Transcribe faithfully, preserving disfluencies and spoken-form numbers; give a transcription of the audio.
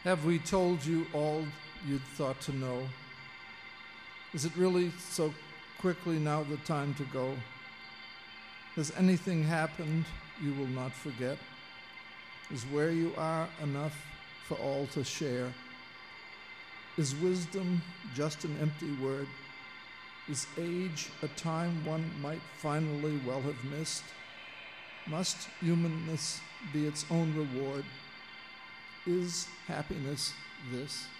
Have we told you all you'd thought to know? Is it really so quickly now the time to go? Has anything happened you will not forget? Is where you are enough for all to share? Is wisdom just an empty word? Is age a time one might finally well have missed? Must humanness be its own reward? Is happiness this?